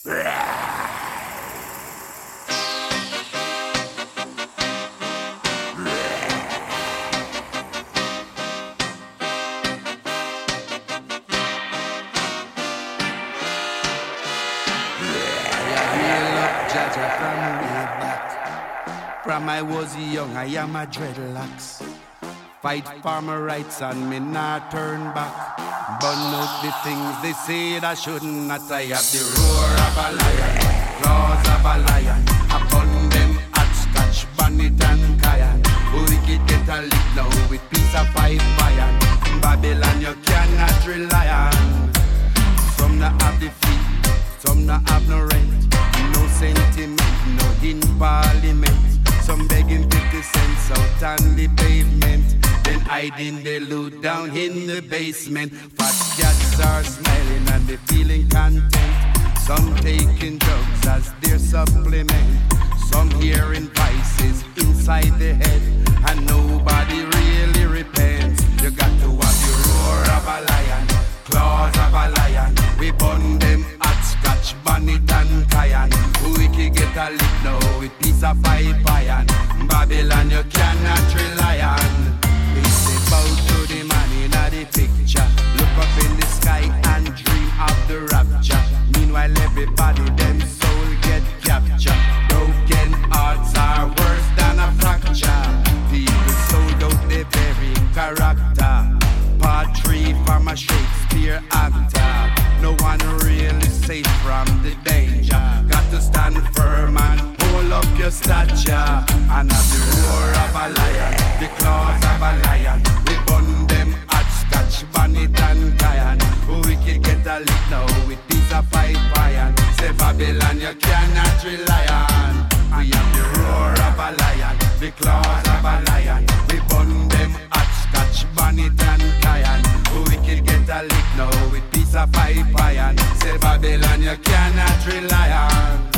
From I was young, I am a dreadlocks. Fight for my rights and me not turn back. Burn out the things they say I shouldn't. Not I have the roar of a lion, claws of a lion. Upon them at Scotch, Bonnet and Cayenne. Wicked get a lick now with piece of pipe iron. Babylon you cannot rely on. Some not have the feet, some not have no rent. No sentiment, no in parliament. Some begging 50 cents out on the pavement. Then hiding the loot down in the basement. Fat cats are smiling and they feeling content. Some taking drugs as their supplement. Some hearing voices inside the head. And nobody really repents. You got to have the roar of a lion, claws of a lion. We burn them at Scotch, Bonnet and Cayenne. We can get a lick now with piece of pipe iron. Babylon you cannot rely on. We say bow to the man in the picture. Look up in the sky and dream of the rapture. Meanwhile everybody them soul get captured. Broken hearts are worse than a fracture. People sold out their very character. Part 3 from a Shakespeare actor. No one really safe from the danger. Got to stand firm and hold up your stature. And have the roar of a lion, the claws of a lion. We burn them at Scotch, Bonnet and Cayenne. We can get a lick now with piece of pipe iron. Say Babylon you cannot rely on. We have the roar of a lion, the claws of a lion. We burn them at Scotch, Bonnet and Cayenne. We can get a lick now with piece of pipe iron. Say Babylon you cannot rely on.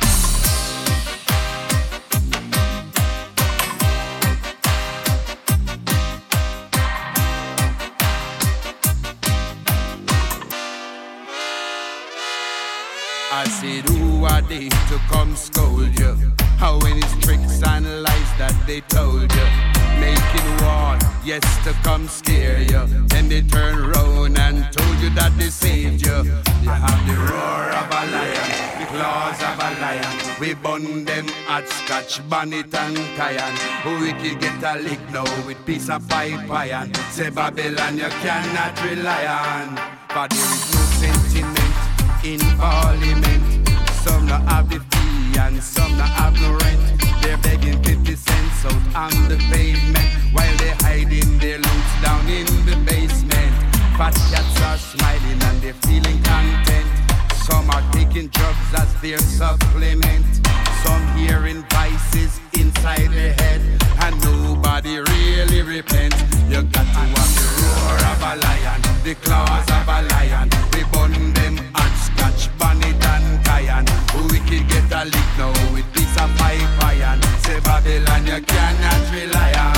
I said, who are they to come scold you? How many tricks and lies that they told you? Making war, yes, to come scare you. Then they turn round and told you that they saved you. You have the roar of a lion, the claws of a lion. We burn them at Scotch, Bonnet and Cayenne. We can get a lick now with piece of pipe iron. Say Babylon you cannot rely on. For there is no sentiment in parliament. Some not have the fee and some not have no rent. They're begging 50 cents out on the pavement while they're hiding their loot down in the basement. Fat cats are smiling and they're feeling content. Some are taking drugs as their supplement. Some hearing voices inside their head and nobody really repents. You got to have the roar of a lion, the claws of a lion. We burn them at Scotch, Bonnet and Cayenne. We can get a lick now with piece of pipe iron. Say Babylon you cannot rely on.